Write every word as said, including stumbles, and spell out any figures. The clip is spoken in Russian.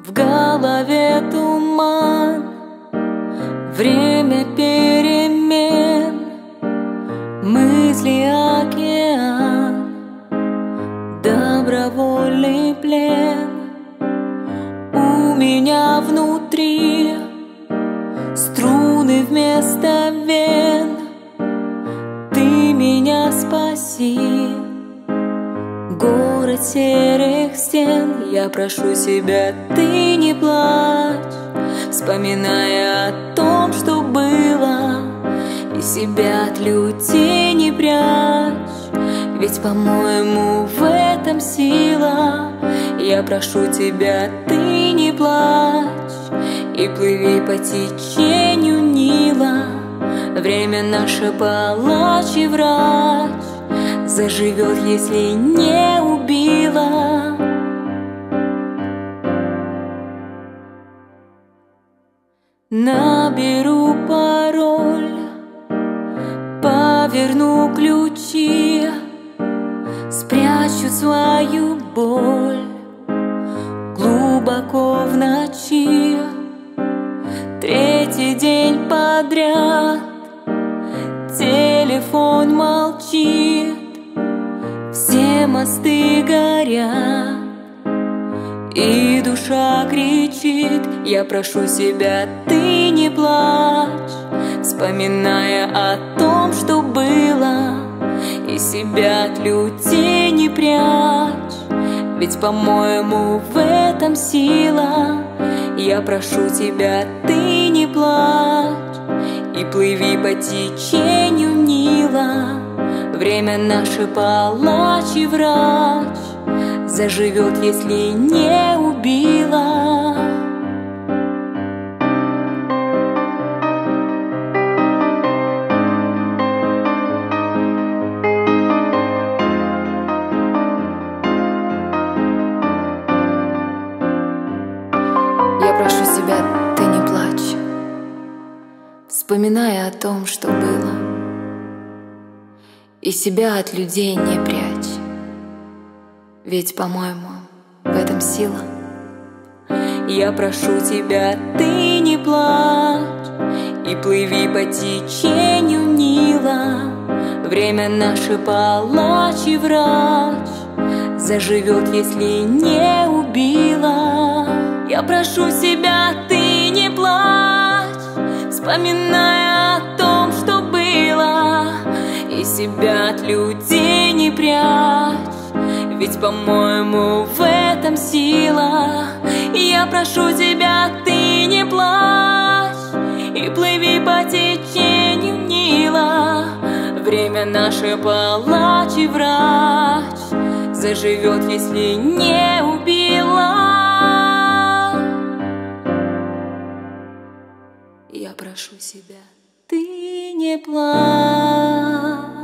В голове туман, время перемен, мысли океан, добровольный плен. У меня внутри струны вместо вен. Ты меня спаси, город серых стен. Я прошу себя, ты не плачь, вспоминая о том, что было, и себя от людей не прячь. Ведь, по-моему, в этом сила. Я прошу тебя, ты не плачь, и плыви по течению Нила. Время наше палач и врач, заживет, если не убила. Наберу пароль, поверну ключи, спрячу свою боль глубоко в ночи. Третий день подряд телефон молчит, все мосты горят, и душа кричит. Я прошу себя, ты не плачь, вспоминая о том, что было, и себя от людей не прячь. Ведь, по-моему, в этом сила. Я прошу тебя, ты не плачь, и плыви по течению Нила. Время наше палач и врач, заживет, если не убила. Я прошу себя, ты не плачь, вспоминая о том, что было, и себя от людей не прячь. Ведь, по-моему, в этом сила. Я прошу тебя, ты не плачь, и плыви по течению Нила. Время наше палач и врач, заживет, если не убила. Я прошу себя, ты не плачь, вспоминая о том, что было, и себя от людей не прячь. Ведь, по-моему, в этом сила. Я прошу тебя, ты не плачь, и плыви по течению Нила. Время наше палач и врач, заживет, если не убила. Я прошу себя, ты не плачь.